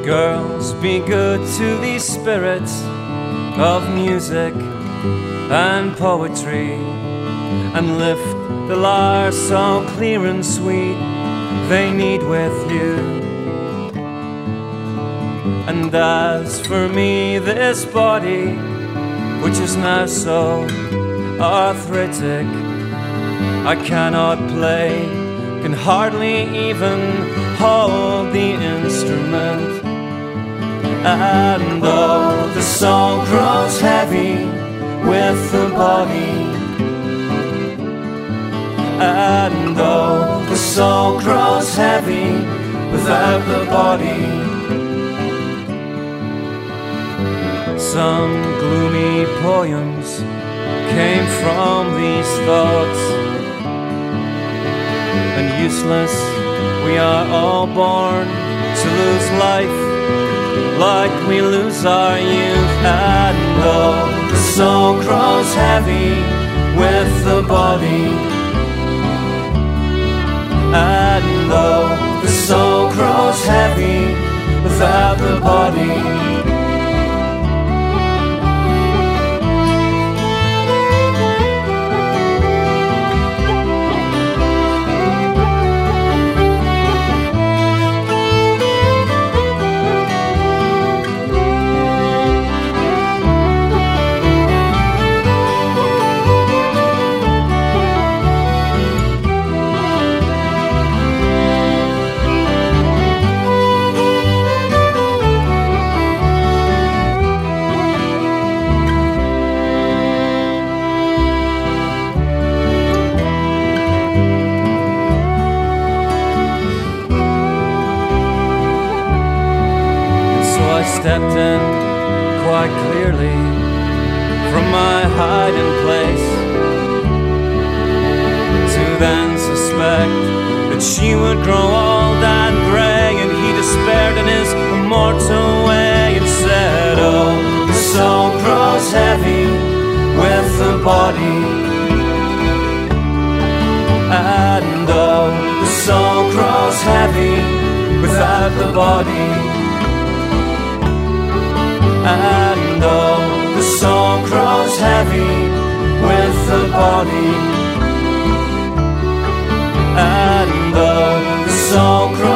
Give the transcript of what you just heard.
Girls, be good to these spirits of music and poetry, and lift the lyre so clear and sweet they need with you. And as for me, this body, which is now so arthritic, I cannot play, can hardly even hold the instrument. And though the soul grows heavy with the body, and though the soul grows heavy without the body, some gloomy poems came from these thoughts. And useless, we are all born to lose life like we lose our youth. And though the soul grows heavy with the body, and though the soul grows heavy without the body, stepped in quite clearly from my hiding place, to then suspect that she would grow old and grey. And he despaired in his immortal way and said, oh, the soul grows heavy with the body, and oh, the soul grows heavy without the body. And oh, the soul grows heavy with the body, and oh, the soul grows